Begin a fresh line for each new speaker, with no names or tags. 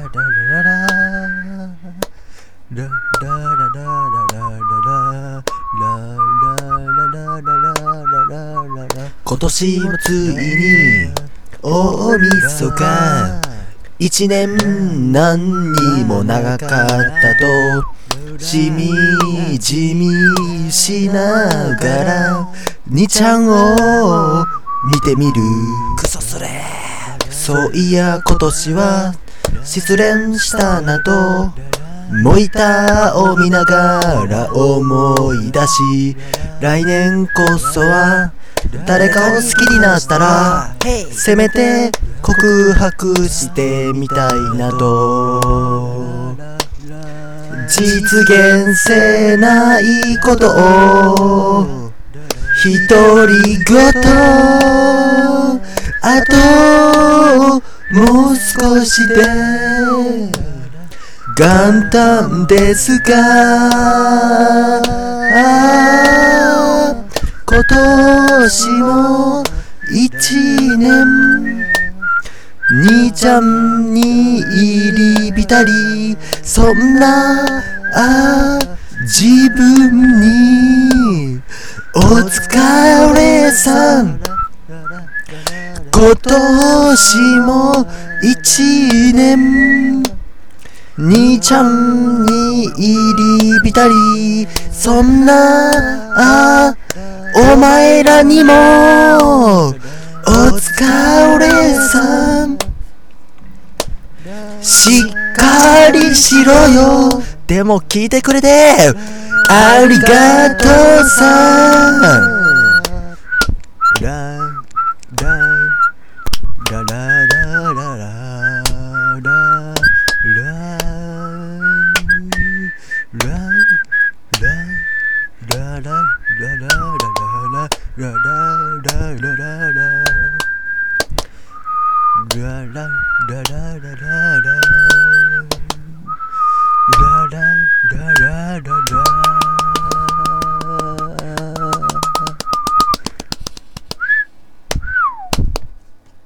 今年もついに大晦日、一年何にも長かったとしみじみしながらにちゃんを見てみる。クソそれ。そういや今年は失恋したなとモニターを見ながら思い出し、来年こそは誰かを好きになったらせめて告白してみたいなと。実現せないことを独り言、あともう少しで元旦ですが、今年も一年兄ちゃんに入り浸り、そんな自分にお疲れさん。今年も一年兄ちゃんに入り浸り、そんなお前らにもお疲れさん。しっかりしろよ。でも聞いてくれてありがとうさ。ララララララララララ